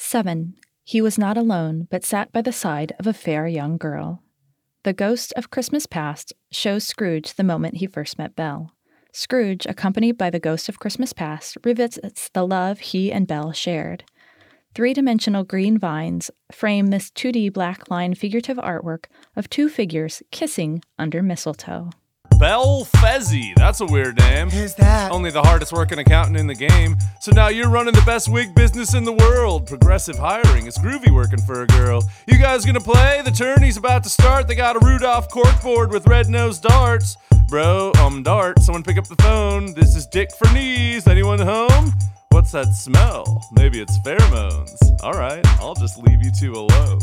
7. He was not alone, but sat by the side of a fair young girl. The Ghost of Christmas Past shows Scrooge the moment he first met Belle. Scrooge, accompanied by the Ghost of Christmas Past, revisits the love he and Belle shared. Three-dimensional green vines frame this 2D black-line figurative artwork of two figures kissing under mistletoe. Belle Fezzi, that's a weird name. Who's that? Only the hardest working accountant in the game. So now you're running the best wig business in the world. Progressive hiring. It's groovy working for a girl. You guys gonna play? The tourney's about to start. They got a Rudolph corkboard with red-nosed darts. Bro, Dart, someone pick up the phone. This is Dick for Knees. Anyone home? What's that smell? Maybe it's pheromones. Alright, I'll just leave you two alone.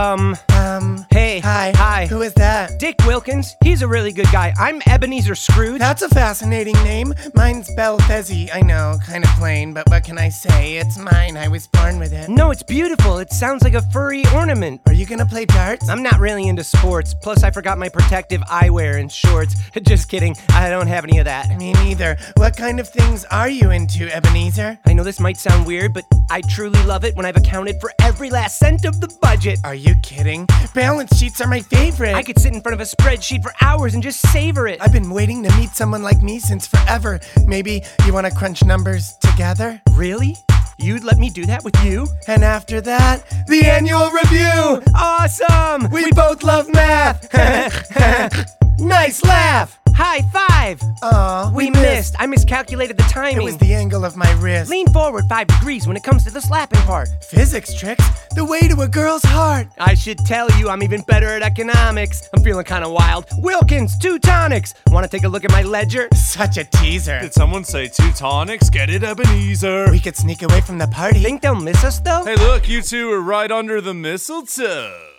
Hey. Hi. Who is that? Dick Wilkins. He's a really good guy. I'm Ebenezer Scrooge. That's a fascinating name. Mine's Belle Fezzi. I know, kind of plain, but what can I say? It's mine. I was born with it. No, it's beautiful. It sounds like a furry ornament. Are you gonna play darts? I'm not really into sports. Plus, I forgot my protective eyewear and shorts. Just kidding. I don't have any of that. Me neither. What kind of things are you into, Ebenezer? I know this might sound weird, but I truly love it when I've accounted for every last cent of the budget. Are you kidding? Balance sheets are my favorite. I could sit in front of a spreadsheet for hours and just savor it. I've been waiting to meet someone like me since forever. Maybe you want to crunch numbers together? Really? You'd let me do that with you? And after that, the annual review! Awesome! We both love math! Nice laugh! High five! Aw, We missed. I miscalculated the timing. It was the angle of my wrist. Lean forward 5 degrees when it comes to the slapping part. Physics tricks? The way to a girl's heart. I should tell you, I'm even better at economics. I'm feeling kind of wild. Wilkins, 2 tonics. Want to take a look at my ledger? Such a teaser. Did someone say 2 tonics? Get it, Ebenezer. We could sneak away from the party. Think they'll miss us though? Hey look, you two are right under the mistletoe.